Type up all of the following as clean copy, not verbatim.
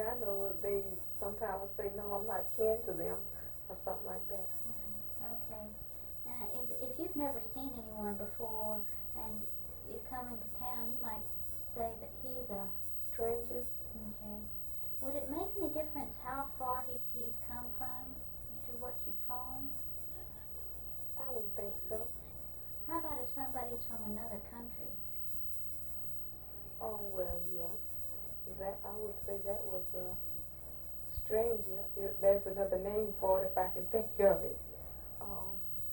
I know they sometimes will say, no, I'm not kin to them, or something like that. Right. Okay. Now, if you've never seen anyone before and you come into town, you might say that he's a Stranger? okay. Would it make any difference how far he's come from to what you'd call him? I wouldn't think so. How about if somebody's from another country? Oh, well, yeah. That, I would say that was a stranger. There's another name for it if I can think of it. Um,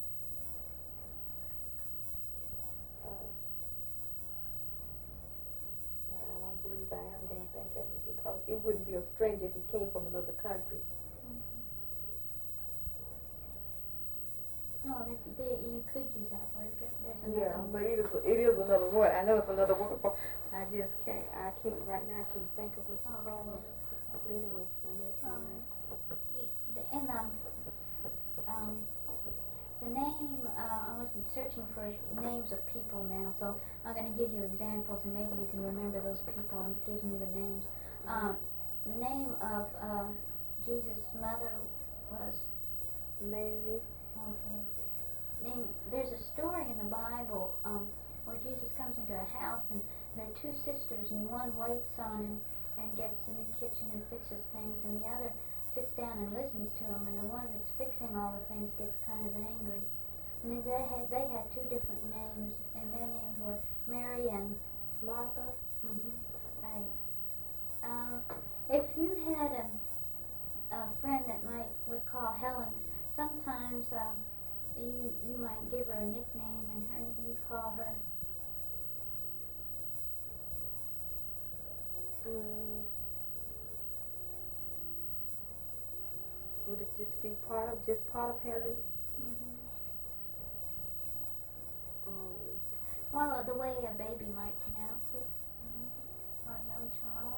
uh, I don't believe I am going to think of it because it wouldn't be a stranger if he came from another country. No, you could use that word, but there's another Yeah, one. but it is another word. I know it's another word for. I just can't. I can't right now. I can't think of what you call it. But anyway, I know it's And the name, I was searching for names of people now, so I'm going to give you examples and maybe you can remember those people and give me the names. The name of Jesus' mother was Mary. okay. There's a story in the Bible where Jesus comes into a house and there are two sisters and one waits on him and gets in the kitchen and fixes things and the other sits down and listens to him, and the one that's fixing all the things gets kind of angry. And then they had two different names, and their names were Mary and Martha. Right. If you had a friend that was called Helen, sometimes you might give her a nickname, and you'd call her. Would it just be part of Helen? Well, the way a baby might pronounce it, or a young child.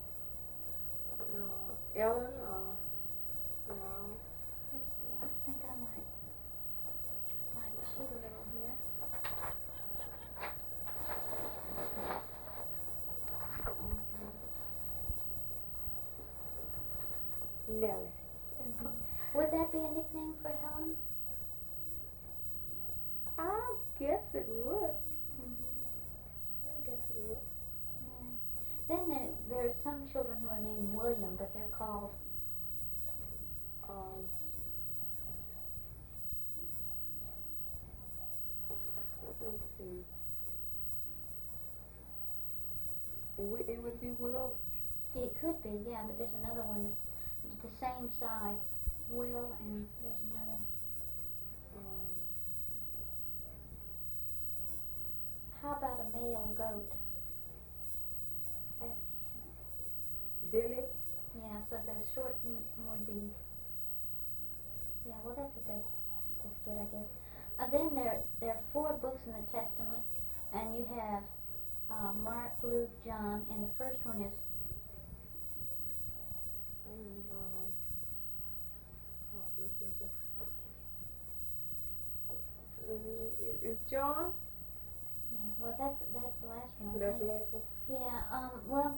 Ellen, no. Let's see, I think I might cheat a little here. Nellie. Would that be a nickname for Helen? I guess it would. I guess it would. Yeah. Then there's some children who are named William, but they're called. Let's see. It would be Will. It could be, yeah, but there's another one that's the same size, Will, and there's another. How about a male goat? Billy. Yeah, so the short would be. Yeah, well that's just as good, I guess. Then there are 4 books in the Testament, and you have Mark, Luke, John, and the first one is. Is John? Yeah, well that's the last one. That's the last one. Yeah. Well,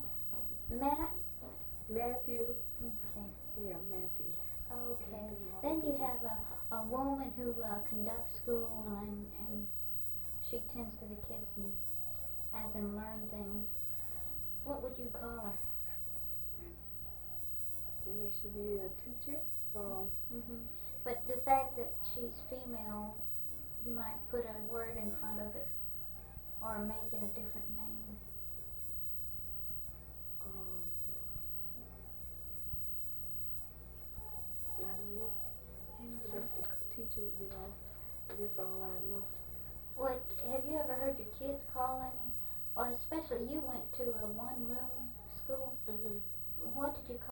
Matthew. Okay. Yeah, Matthew. Okay. Then you have a woman who conducts school and she tends to the kids and has them learn things. What would you call her? She should be a teacher. But the fact that she's female, you might put a word in front of it or make it a different name. I don't know. The teacher would be all. I guess all I know. Have you ever heard your kids call any, or especially you went to a one-room school? What did you